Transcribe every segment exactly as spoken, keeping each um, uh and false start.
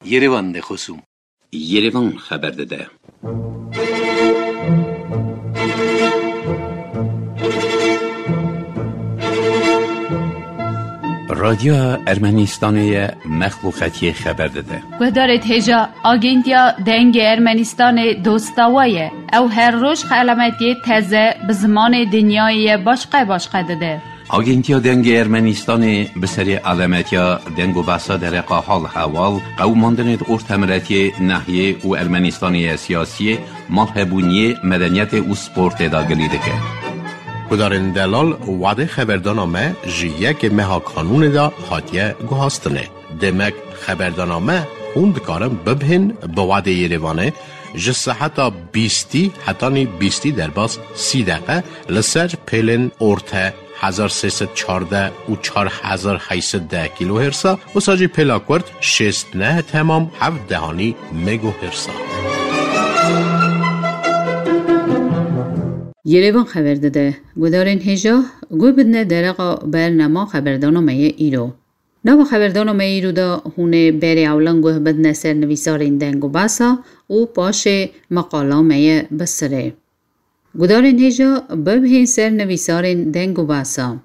Yerevan de خصوم Yerevan خبر داده. رادیو ارمنستان مخلوقاتی خبر داده. گدارت هجا آگنتیا دنگ ارمنستان دوستاویه او هر روز علامتی تازه به زمان دنیای باشقه باشقه داده. آگنتیا دنگ ارمنستان به سری علامتیا دنگ و بحثا در حال حوال قوماندن ارتمرتی ناحیه و ارمنستانی سیاسی مالهبونی مدنیت و سپورت داگلی دکه. کدارن دلال وعده خبردانامه جیه که مها قانون دا حاتیه گوهاستنه. دمک خبردانامه خوند کارم ببهن به وعده یریوانه جسه حتی بیستی حتی نی بیستی در باز سی دقیقه لسر پیلن ارته هزار سیصد چارده و چار هزار هیصد ده کیلو هرسا و ساجی پیلاکورد شست نه تمام هفت دهانی مگو هرسا. یریوان خبر داده گدارن هجا گوی بدنه درقا برنامه خبردانامه ایرو. نو خبردانامه ایرو دا هونه بری اولان گوه بدنه سر نویسارین دنگو باسا و پاش مقالامه بسره. گدارن هجا ببهین سر نویسارین دنگو باسا.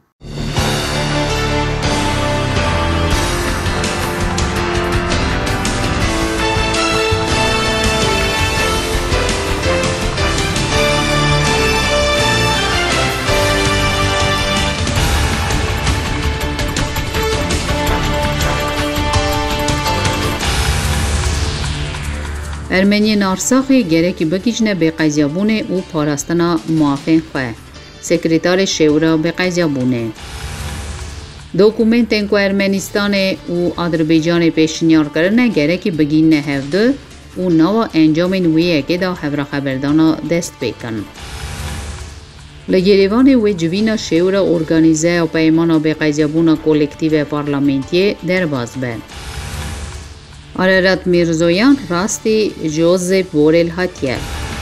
ارمنی نارساخی گرکی بکیجنه به قضیابونه و پاراستنا موافق خواه. سکرتار شورا به قضیابونه. دوکومنتن که ارمنستان و آذربایجان پیشنیار کرنه گرکی بگین هفته و نوا انجام نویه که دا خبر خبردانا دست بکن. لگریوان و جوینا شورا ارگانیزه و پیمانا به قضیابونه کولکتیو پارلمنتی در باز به. آرارات میرزویان راستی جوزف بورل هاتیه.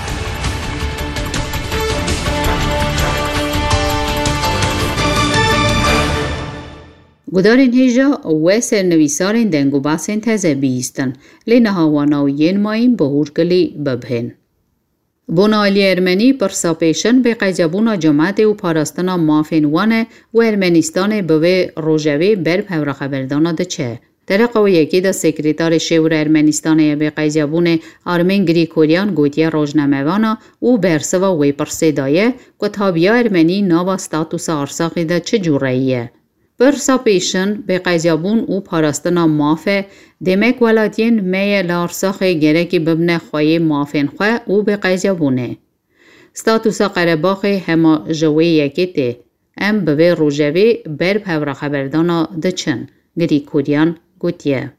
گدارین هجا و سرنویسارین دنگو باسین تازه بیستن لینها واناوین مایم بهور کلی ببهن. بنالی ارمنی پرساپیشن به قیجابونا جماعت و پاراستنا مافین وانه و ارمنستان به روژوی بر پور خبردانا ده چه. در قوی یکی دا سکرتار شور ارمنستان به قیجابون آرمین گریکوریان گوتیا روزنامه‌وانا و برسوا وی پرسیدایه که تابیا ارمنی نوا ستاتوس آرساقی دا چه جوراییه. پرساپیشن به قیجابون و پاراستنا مافه دمک ولاتین میه لارساقی گرکی ببنه خواهی مافین خواه و به قیجابونه. ستاتوس قرباقی هما جوی یکی ته ام به روژوی بر پور خبردانا دچن گریکوریان گوتیه.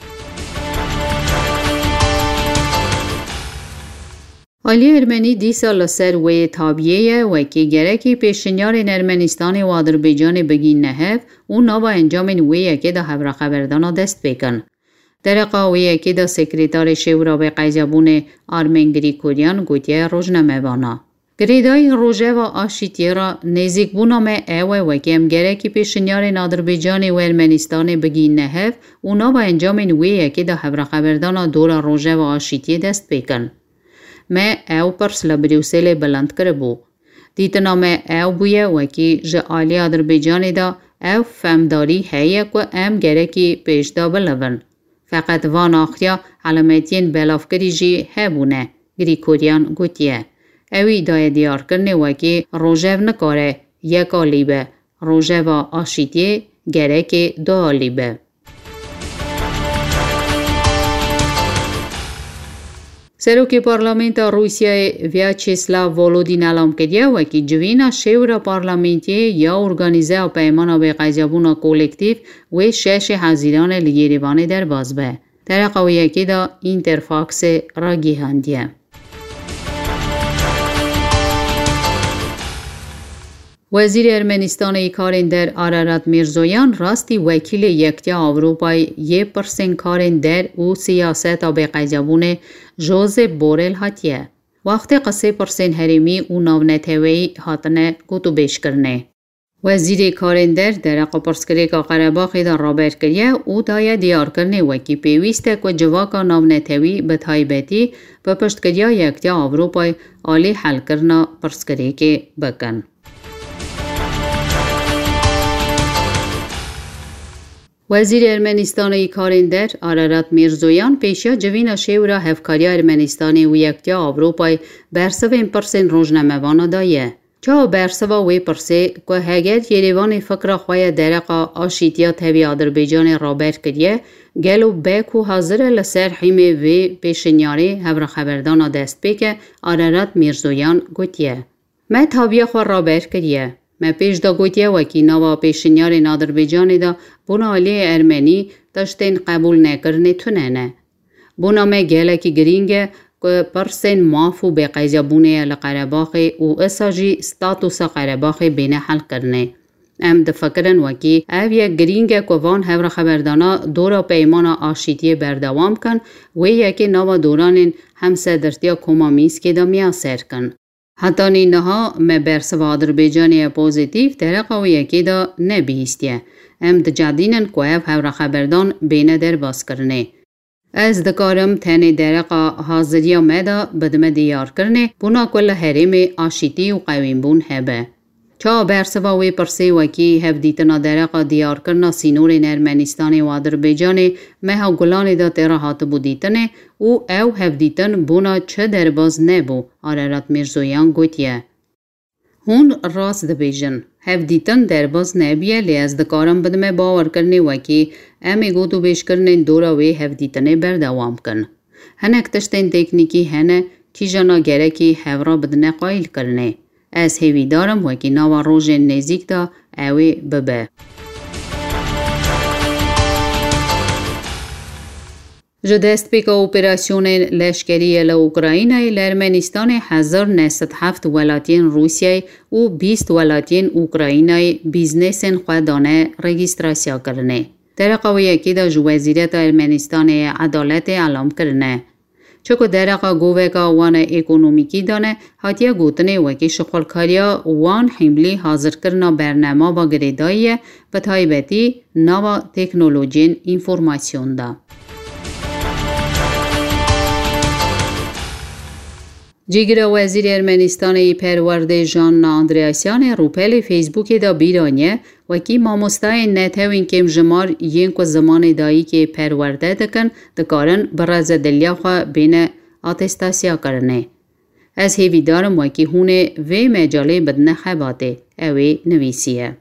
حالی ارمنی دی سال سر و تابیه و که گرکی پیشنیار ارمنستان و آذربایجان بگین نهف و نوا انجام نویه که دا خبر خبردانا دست بکن. در قاویه که دا سکرتار شورا به قیجابون آرمین گریکوریان گوتیه روزنامه‌وانا. گریدای روژه و آشیتی را نزدیک بونامه اوه و کم گرکی پیشنیار آذربایجان و ارمنستان بگین نهف و نوا انجام نویه که دا خبر خبردانا دور روژه و آشیتی دست بکن. ما او پرس لبریوسل بلند کربو. دیتنامه او بویه و که جعالی آذربایجان دا او فهمداری هیه که ام گرکی پیشدا بلون. فقط وان آخریا علامتین بلافکری جی هبونه گریکوریان گوتیه. اوی دای دیار کرنه و که روژه نکاره یکا لیبه روژه و آشیتی گرک دو لیبه. سروک پارلمنت روسیه ویاچسلاو ولودین اعلام کرده و که جوینا شورا پارلمنتی یا ارگانیزه و پیمانا به قیجابونا کولکتیو و شش حزیران لیریوانه در باز به. در قویه که دا اینترفاکس را گیهاندیه. وزیر ارمنستان کارین در آرارات میرزویان راستی وکیل یکتا اروپای یه پرسن کارین در او سیاست به قیجابون جوزف بورل هاتیه. وقت قصه پرسن هریمی او نونتوی هاتنه گوتو بیش کرنه. وزیر کارندر در قپرسکریکا قرهباغ دا رابرت کریه او دایه دیار کرنه وکی پیویسته که جواکا ناونتوی به تایبتی به پشتکریا یکتیا آوروپای آلی حل کرنا پرسکریک بکن. وزیر ارمنستانی کارندر آرارات میرزویان پیشیا جوینا شیورا هفکاریا ارمنستانی و یکتیا آوروپای برسوین پرسین روزنامه‌وانا دایه. چا برسوا وی پرسه که هگر یریوان فکر خواه درقا آشیتیا تاوی آذربایجان رابرت کریه گلو بکو حاضر لسر حیمه وی پیشنیاری هفر خبردانا دست بکه آرارات میرزویان گوتیه. ما تاوی خواه رابرت کریه. ما پیش دا گوتیه وکی نوا پیشنیار آذربایجان دا بونا علی ارمنی داشتین قبول نکرنه تونه. بونا ما گله کی گرینگه که پرسین معافو به قیزیا بونه لقرهباغ و اساجی ستاتوس قرهباغ بینه حل کرنه. ام دفکرن وکی او یک گرینگه که وان هفر خبردانا دورا پیمانا آشیتی بردوام کن و یکی نوا دورانین همسدرتیا کمامیز که دا میاسر کن. حتی نینها ما برسو آذربایجانی پوزیتیو درقا و یکی دا نبیستیه. ام دجادینن که او هفر خبردان بینه در باز کرنه. از دکارم تنه درقا حاضریا مدا بدمه دیار کرنه بونا کل حریم آشیتی و قویم بون هبه. چا برسوا وی پرسی وکی هفدیتنا درقا دیار کرنا سینور ارمنستان و آذربایجان مها گلان دا تراحات بودیتنه و او هفدیتن بونا چه درباز نبو آرارات میرزویان گوتیه. هون راست دبیجن. هفدیتن درباز نبیه لی از دکارم بدمه باور کرنه وکی امی گوتو بیش کرنه دورا وی هفدیتنه بردوام کن. هنک تشتین تکنیکی هنه کی جانا گره کی هورا بدنه قایل کرنه. از هیوی دارم وکی نوا روژ نزیک دا اوی ببه. جدست پیکا اپراسیون لشکری لأوکراینای لارمنستان هزار نهصد و هفت ولاتین روسیای و بیست ولاتین اوکراینای بیزنسن خودانه رجیستراسیا کرنه. در قوی که دا جو وزیرت ارمنستان عدالت اعلام کرنه. چکو درقا گووکا وان اکونومیکی دانه هاتیا گوتنه وکی شغلکاریا وان حملی حاضر کرنا برنامه با گریداییه به تایبتی نوا تکنولوژین اینفورماسیون دا. جیگر وزیر ارمنستان پرورده ژان آندریاسیان روپل فیسبوک دا بیرانیه وکی ماموستای نتوین کم جمار ین که زمان دایی که پرورده دکن دکارن برز دلیا خواه بین آتستاسیا کرنه. از هیوی دارم وکی هونه وی مجاله بدنه خباته اوی نویسیه.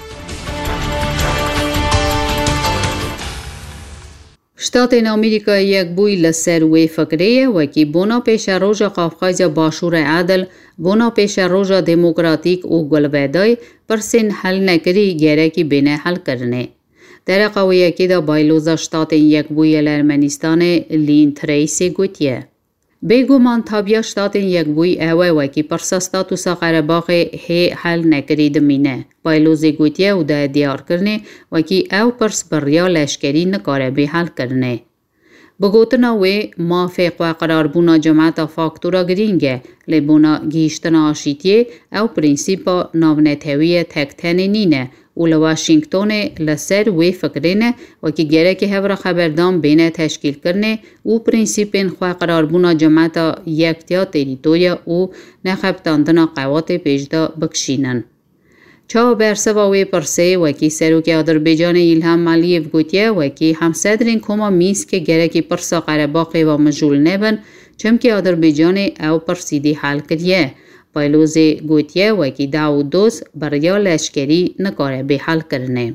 شتات امریکا یک بوی لسر وی فکریه وکی بونا پیش روژا قافقاز باشور عدل بونا پیش روژا دموکراتیک و گلویدای پرسین حل نکری گره کی بینه حل کرنه. در قویه که دا بایلوزا شتات یک بوی لارمنستان لین تریسی گوتیه. بگومان تابیا شتات یک بوی اوه وکی پرسا ستاتوسا قرهباغ هی حل نکری دمینه. بایلوزی گوتیه و دا دیار کرنه وکی او پرس بریا لشکری نکاره به حل کرنه. بگوتنا وی موافق و قرار بونا جماعت فاکتورا گرینگه لی بونا گیشتنا آشیتیه او پرینسیپا ناونتوی تکتنی نینه و لواشنگتون لسر وی فکرینه وکی گره که هفر خبردان بینه تشکیل کرنه و پرینسیپین خواه قرار بونا جماعت یکتیا تریتوریا و نخبتاندنا قوات پیجدا بکشینن. چا برسوا وی پرسه وکی سروک آذربایجان ایلهام علیف گوتیه وکی همسدرین کما میز که گره که پرسا قرهباغ و مجول نبن چم که آذربایجان او پرسیدی حل کریه. بایلوز گوتیه وکی داو دوز بریا لشکری نکاره به حل کرنه.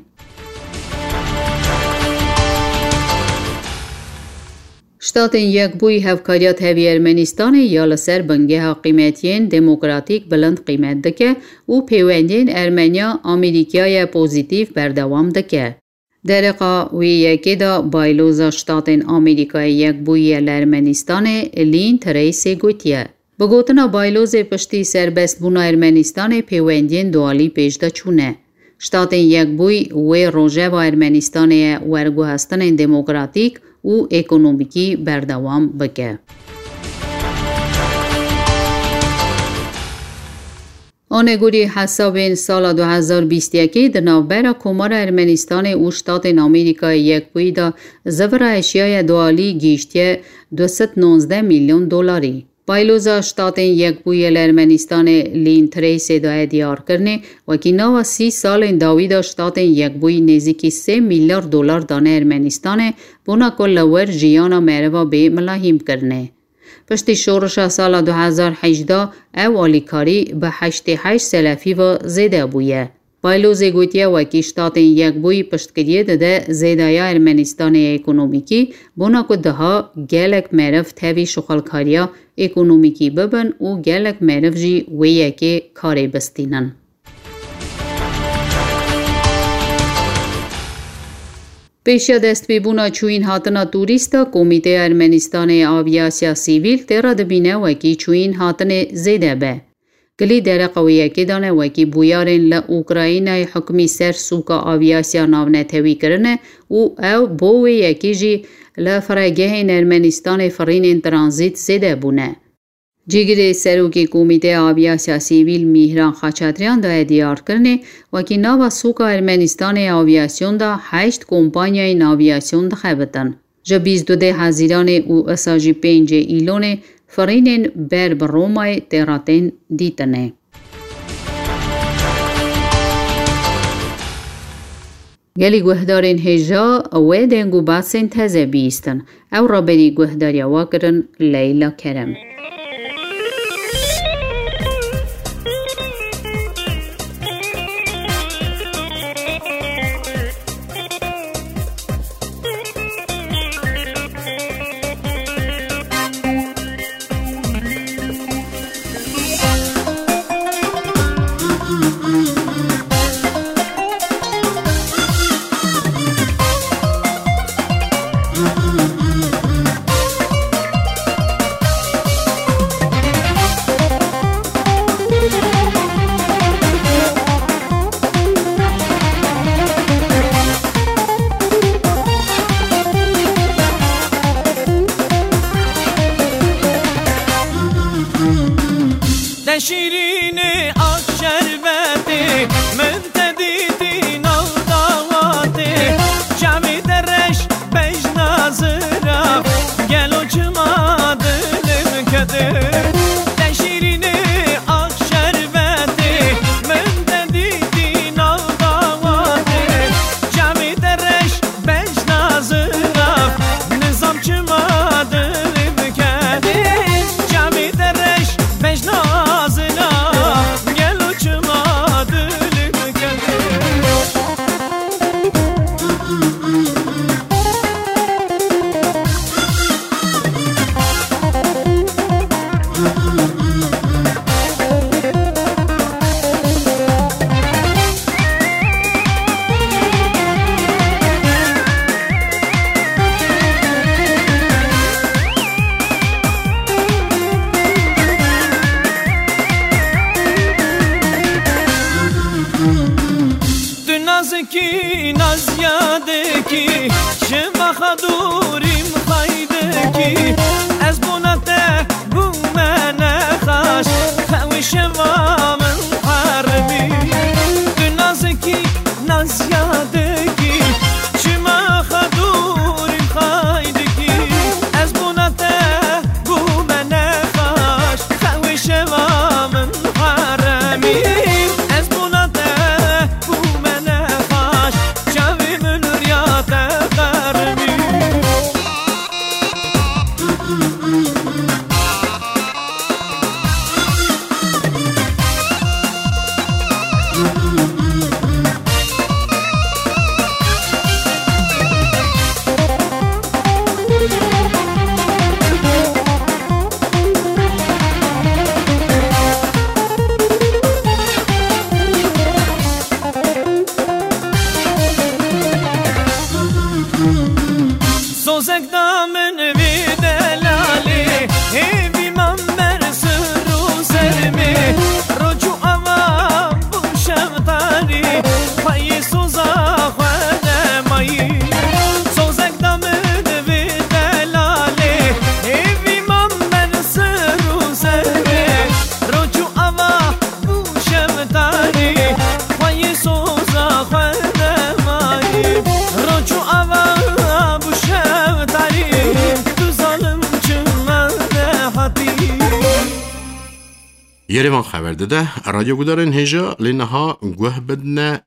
شتات یک بوی هفکاریات هوی ارمنستان یا لسر بنگه ها قیمتین دموکراتیک بلند قیمت دکه و پیوندین ارمنیا امریکای پوزیتیو بردوام دکه. درقا وی یکی دا بایلوزا شتات امریکای یک بوی لارمنستان لین تریسی گوتیه. بگوتنا بایلوز پشتی سربست بونا ارمنستان پیوندین دوالی پیشدا چونه. شتات یک بوی وی روژه با ارمنستان ورگو هستن دموکراتیک و اکونومیکی بردوام بکه. آنگوری حساب سال دو هزار و بیست و یک در نوبر کمار ارمنستان و شتات آمریکا یک بویدا زور اشیای دوالی گیشتی دویست و نوزده میلیون دلاری. پایلوزا شتات یک بویل ارمنستان لین تریس دا دیار کرنه و که نو سی سال داویدا شتات یک بوی نزدیکی سه میلیارد دلار دانه ارمنستان بنا کل ور جیانا مروا به ملاحیم کرنه. پشتی شورش سال دو هزار و هجده اوالی کاری به هشت هشت سلفی و زیده بویه. پایلوزی گویتیه و که شتات یک بوی پشتکریه ده زیده یا ارمنستان اکونومیکی بنا که ده ها گلک مرف تاوی شخالکاریا اکونومیکی ببن و گلک مرف جی ویه که کاری بستینن. پیشا دست بیبونا چوین هاتنا توریستا کمیته ارمنستان آویاسیا سیویل تیرا دبینه وکی چوین هاتن زیده به. گلی در قویه که دانه وکی بویارن لأوکراینای حکمی سر سوکا آویاسیا ناونه تاوی کرنه و او بوی یکی جی لفرگه ارمنستان فرین ترانزیت زیده بونه. جیگر سروکی کمیته آویاسیا سیویل میهران خاچاتریان دا دیار کرنه و که ناوا سوکا ارمنستان آویاسیون دا هشت کمپانیای ناویاسیون دا خیبتن. جا بیست دو ده حزیران او اساجی پینج ایلون فرینن بر برومای تیراتین دیتنه. گلی گوهدارین هجا اوه دنگو باسن تزه بیستن او را بری گوهداری واکرن لیلا کرم. شیرین آق شربتی من تدیدی نوداواتی جمعی درش بیش نازرم گلو چما دلم کده شیرین آق شربتی من تدیدی نوداواتی جمعی درش بیش نازرم نظام چما دلم کده جمعی درش بیش نازرم کی ناز یاده کی شما خدوریم خایده کی از بونته بومن خاش خوی شما من حرمی ناز کی ناز یاده کی شما خدوریم خایده کی از بونته بومن خاش خوی شما من حرمی یریوان خبر داده رادیو گودارن هجا لینها گوه بدنه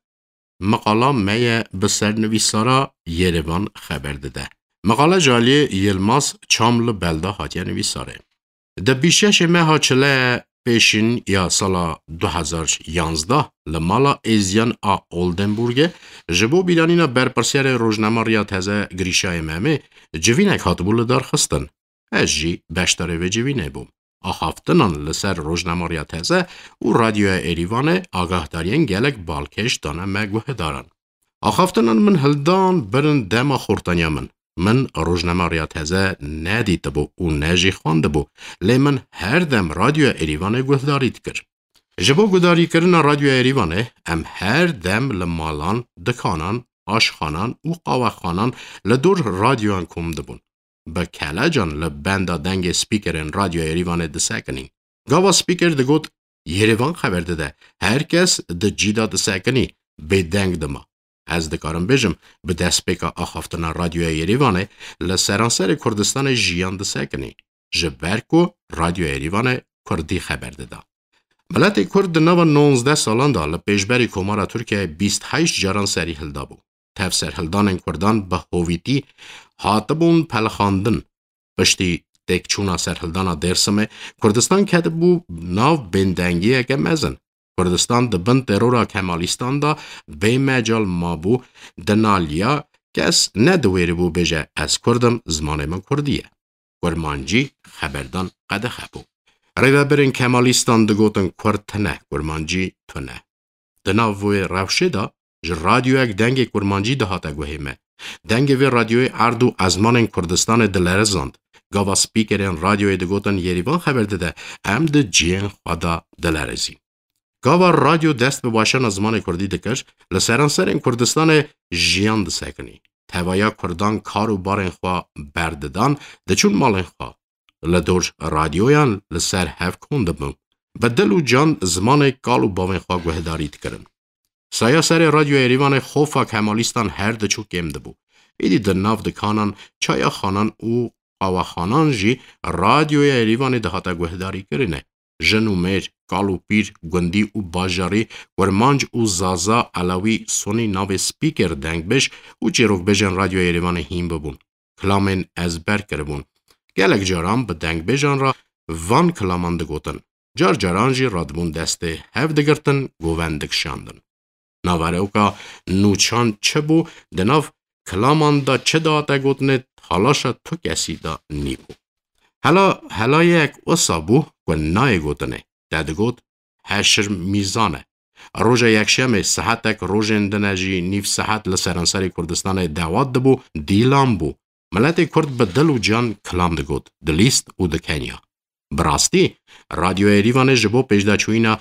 مقاله می بسر نویسارا یریوان خبر داده. مقاله جالی یلماس چامل بلده هاتیه نویساره. ده بیشش ماه چله پیشین یا سال دو هزار و یازده لمالا ایزیان آ اولدنبورگ جبو بیدانینا برپرسیر روزنامه ریا تازه گریشای مهمه جوینک هاتبول دار خستن. از جی بشتاره و جوینه بوم. آخافتنان لسر روزنامه ریا تازه و رادیو ایریوان آگاه دارین گلک بالکش دانه مگوه دارن. آخافتنان من هلدان برن دما خورتانیا من. من روزنامه ریا تازه ندیده بو و نجی خوانده بو لی من هر دم رادیو ایریوانه گوهداریت کر. جبو گوهداری کرن رادیو ایریوانه ام هر دم لمالان، دکانان، آشخانان و قاوخانان لدور رادیوان کمده بون. با کلاجان لبنده دنگ سپیکرین رادیو ایریوانه دسکنین. گاوا سپیکر دگوت یریوان خبر داده هر کس ده جیدا دسکنی به دنگ دما. از دکارم بجم به دست پیکا آخافتنا رادیو یریوانه لسرانسر کردستان جیان دسکنی. جبرکو رادیو یریوانه کردی خبر داده. ملت کرد نو نوزده سالان دا لپیشبری کمارا ترکیه بیست و هشت جاران سری هلدا بو. تفسیر هلدان کردان به هویتی هاتبون پلخاندن. پشتی تکچونا سر هلدانا درسمه کردستان کده بو ناو بندنگیه که مزن. کردستان دبن ترورا کمالیستان دا به مجال ما بو دنالیا کس ندویره بو بجه از کردم زمان من کردیه. کرمانجی خبردان قده خبو. رایده برین کمالیستان دگوتن کرد تنه کرمانجی تنه. دناوی روشه دا ج رادیو اک دنگ کرمانجی ده هاته گوهیمه. دنگ وی رادیوی اردو ازمان کردستان دلرزاند. گاوا سپیکرین رادیوی دگوتن یریوان خبر داده هم ده جین خوادا دلرزی. گاوا رادیو دست به باشن ازمان کردی دکش لسرانسر این کردستان جیان دسکنی. توایا کردان کارو بارن خوا برددان دچون مالن خوا. لدور رادیویان لسر هف کنده بون. بدل و جان زمان کالو باون خوا گوهداریت کرن. سایا سر رادیو ایریوان خوفا کمالیستان هر دچو کمده بو. ایدی در ناف دکانان، چایا خانان و قاوا خانان جی رادیو ایریوان دهاتا گوهداری کرنه. جن و میر، کالو پیر، گندی و باجاری، ورمانج و زازا علاوی سونی ناو سپیکر دنگ بش و چیروک بجن رادیو ایریوان هیم ببون. کلامن ازبر کربون. گلک جاران به دنگ بجن را وان کلامان دگوتن. جار جاران جی رادبون دسته هف دگرتن گووندک شاندن. ناوره اوکا نوچان چه بو دناف کلامان دا چه داتا گوتنه حالاشا تو کسی دا نی بو. حالا حالا یک اصا بو که نای گوتنه داده گوت هشر میزانه. روژا یک شمه صحتک روژن دنجی نیف صحت لسرانسری کردستان دواد دبو دیلان بو. ملت کرد به دل و جان کلام ده گوت دلیست و دکنیا. براستی رادیو ایریوان جبو پیجده چوینا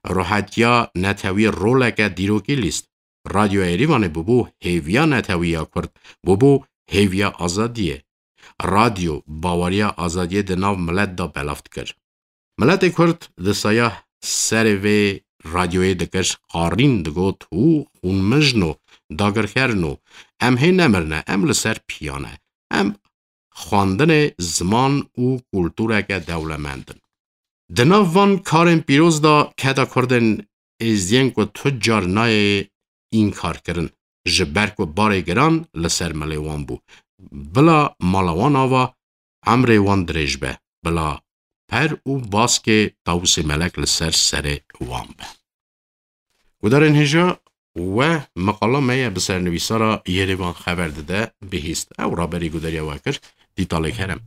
روحتیا نتاوی رولک دیروکی لیست. رادیو ایریوان ببو هیویا نتاویا کرد ببو هیویا آزادیه. رادیو باوریا آزادیه دناو ملت دا بلافت کرد. ملت کرد دسایا سر و رادیوی دکش قارین دگوت و خون مجنو داگر کرنو ام هی نمرنه ام لسر پیانه ام خواندن زمان و کلتوره که دولمندن. دناو وان کارن پیروز دا که دا کردن ازدین که تجار نای این کار کرن جبرک و بار گران لسر ملیوان بو. بلا مالوان آوا عمر وان دریج به بلا پر و باس که تاوس ملک لسر سر وان به. گدارن هجا و مقاله میه بسر نویسارا یریوان خبر داده بهیست او را بری گداری واکر دیتاله کرم.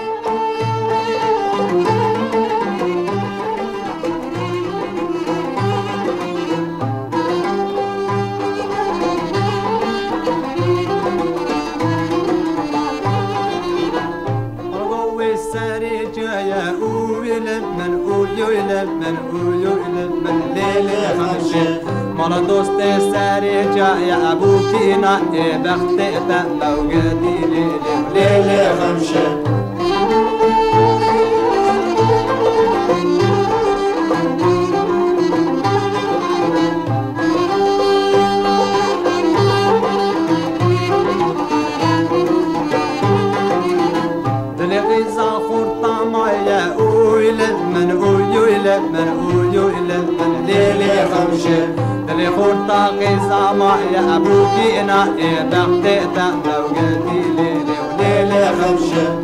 مالا دوست سری جای ابو کینا بخت تا موجودی لیلی خمشه دل غیزا خورتا مایا اویل من اویل يلمن ويو يلمن ليلي خمشة دلي خورتا قيزاما يا أبوكي إنا بختي تموجتي ليلي وليلي خمشة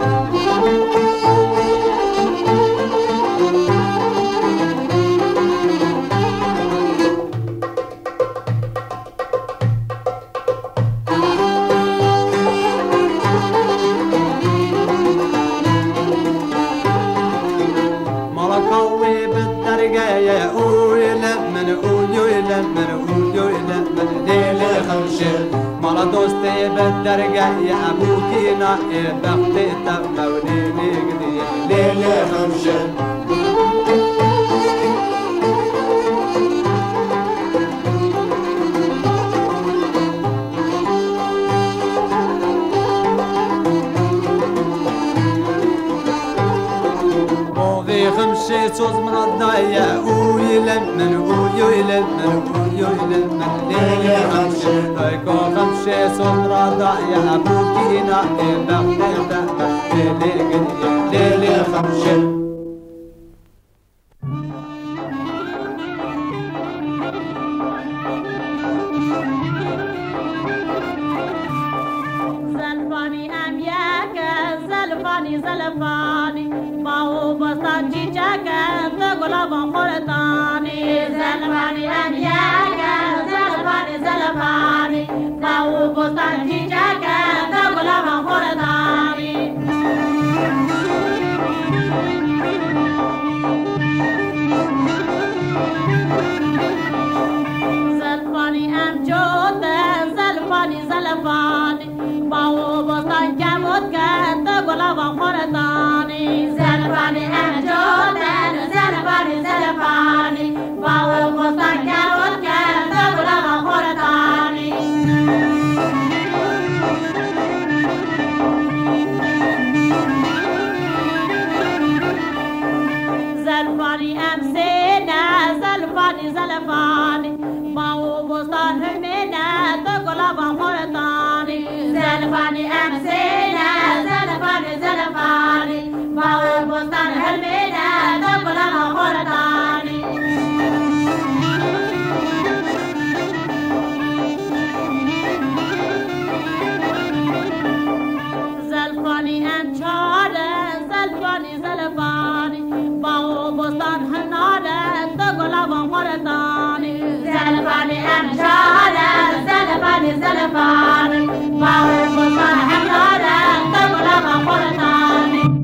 مالا دوستي بالدرجة يا أبوكينا بختي تموني ليلي ليلي خمشة موضي خمشة صوز من الضايا ويلمن ويلمن ويلمن ليلي خمشة هيكو خمشة صوز رضا يا أبوكينا بختي تموني ليلي خمشة زلفانی باو بستان جی چکن تو گلابان خورتانی زلفانی امیاکن زلفانی زلفانی باو بستان جی چکن تو گلابان خورتانی زلفانی ام جوتن زلفانی زلفانی باو بستان کمود کن تو گلابان خورتانی زلفانی ام جوتن زلفانی زلفانی باو بستان کمود کن تو گلابان خورتانی زلفانی ام سینه زلفانی زلفانی باو بستان همینه تو گلابان خورتانی زلفانی ام سینه زلفانی زلفانی باو بستان همینه تو گلابان خورتانی زلفانی ام چاره زلفانی زلفانی باو بستان هناره تو گلابان خورتانی زلفانی ام چاره زلفانی زلفانی باو بستان هناره تو گلابان خورتانی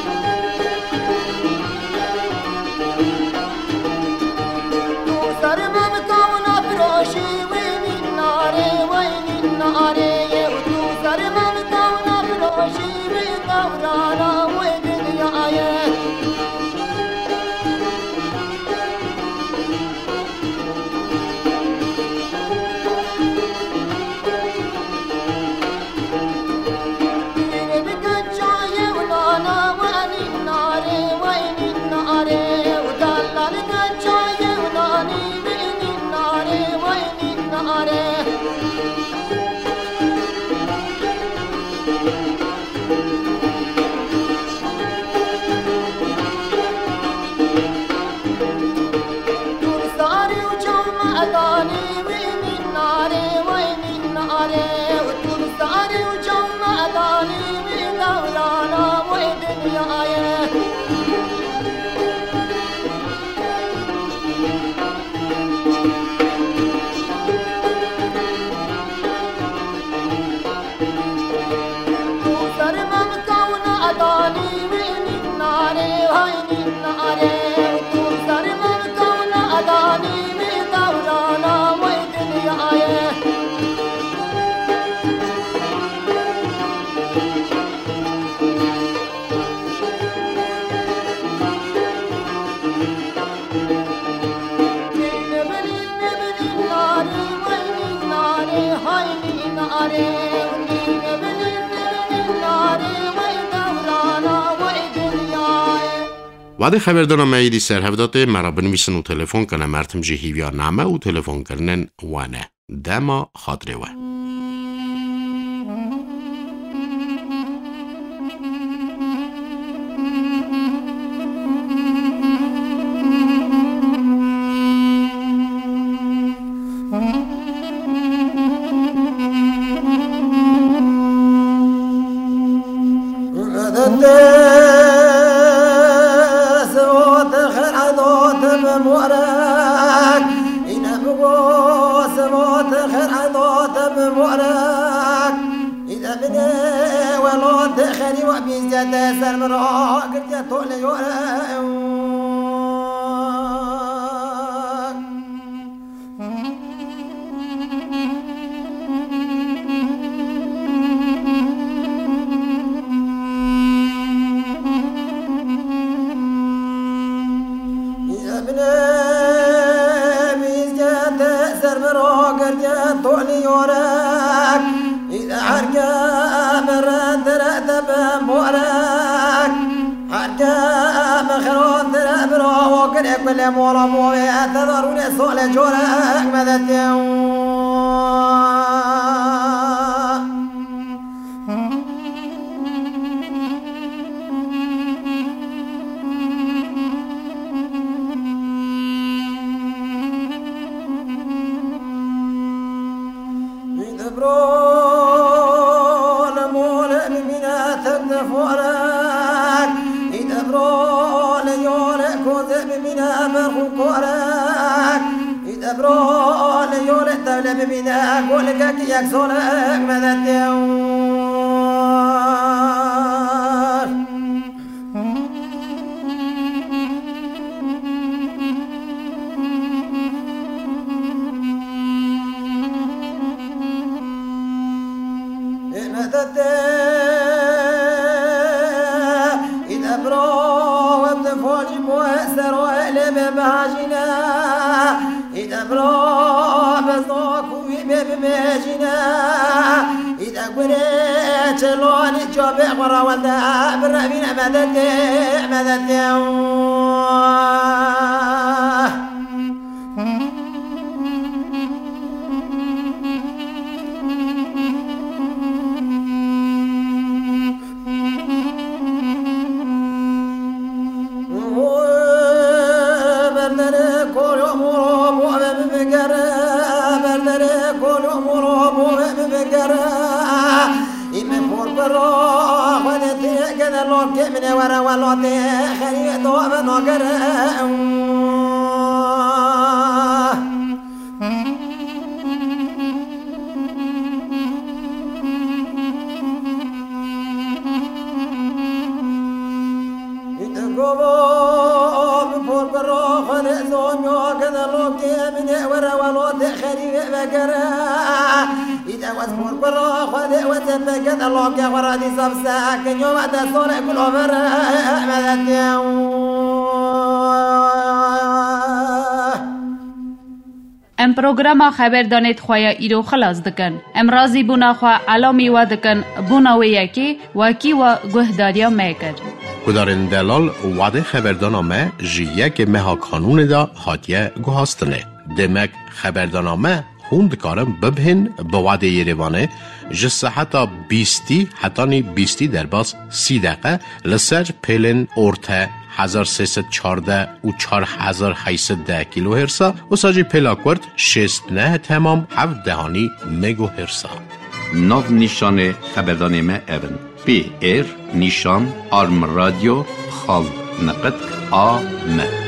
Sarı وعده خبردارم ایدی سر هفداته مرا بنویسن و تلفن کنه مرتم جهیویا نامه و تلفن کرنن وانه دما خاطره و كل مورا مويا تذرون سؤال جورا مدد ببينا أقول لك يكسرك مدد مدد إذا برو وبتفوج مؤثر وقلب بهاجنا إذا برو بمجنا إذا قلت لون الجوبع ورا والدا بالرابين مدد مدد من ورا والله خلي دوام نقر يتقوم فوق الروح نزوم يوكل لوك من ورا والله خلي بقر إذا واسمر بالروح وتفقد الله كورا دي سبساك يوم أدى صورة كل عمر مدد ام پروگرام خبر دانید خواه ایرو خلاص دکن. ام رازی بونا خواه علامی و دکن بونا و یکی وکی و گهداریا میکر. کدارن دلال وعده خبردانامه جیه که مها کانون دا حادیه گوهاستنه. دمک خبردانامه خوند کارم ببهن به وعده یروانه جسه حتی بیستی حتی نی بیستی در باز سی دقیقه لسر پیلن ارته هزار سیصد چارده و چار هزار هیصد ده کیلو هرسا و ساجی پلاکورد شست نه تمام هفت دهانی مگو هرسا. ناو نیشان خبردانامه اون پی ایر نیشان آرم رادیو خال نقد آ م